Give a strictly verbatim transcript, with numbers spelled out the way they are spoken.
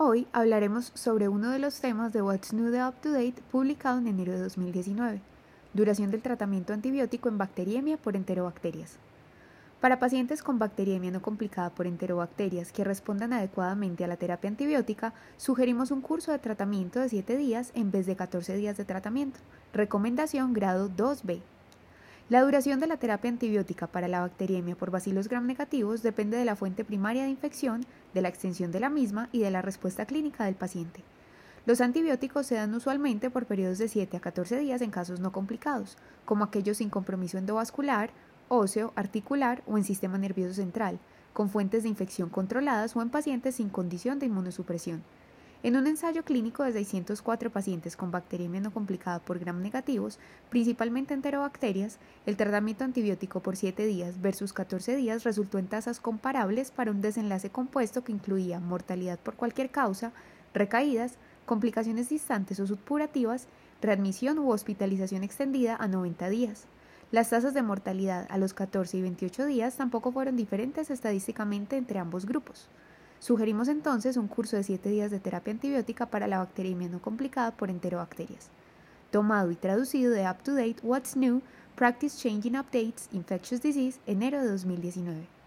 Hoy hablaremos sobre uno de los temas de What's New de Up to Date publicado en enero de dos mil diecinueve, duración del tratamiento antibiótico en bacteriemia por enterobacterias. Para pacientes con bacteriemia no complicada por enterobacterias que respondan adecuadamente a la terapia antibiótica, sugerimos un curso de tratamiento de siete días en vez de catorce días de tratamiento. Recomendación grado dos B. La duración de la terapia antibiótica para la bacteriemia por bacilos gram negativos depende de la fuente primaria de infección, de la extensión de la misma y de la respuesta clínica del paciente. Los antibióticos se dan usualmente por periodos de siete a catorce días en casos no complicados, como aquellos sin compromiso endovascular, óseo, articular o en sistema nervioso central, con fuentes de infección controladas o en pacientes sin condición de inmunosupresión. En un ensayo clínico de seiscientos cuatro pacientes con bacteriemia no complicada por gram negativos, principalmente enterobacterias, el tratamiento antibiótico por siete días versus catorce días resultó en tasas comparables para un desenlace compuesto que incluía mortalidad por cualquier causa, recaídas, complicaciones distantes o supurativas, readmisión u hospitalización extendida a noventa días. Las tasas de mortalidad a los catorce y veintiocho días tampoco fueron diferentes estadísticamente entre ambos grupos. Sugerimos entonces un curso de siete días de terapia antibiótica para la bacteriemia no complicada por enterobacterias. Tomado y traducido de Up to Date What's New, Practice Changing Updates, Infectious Disease, enero de dos mil diecinueve.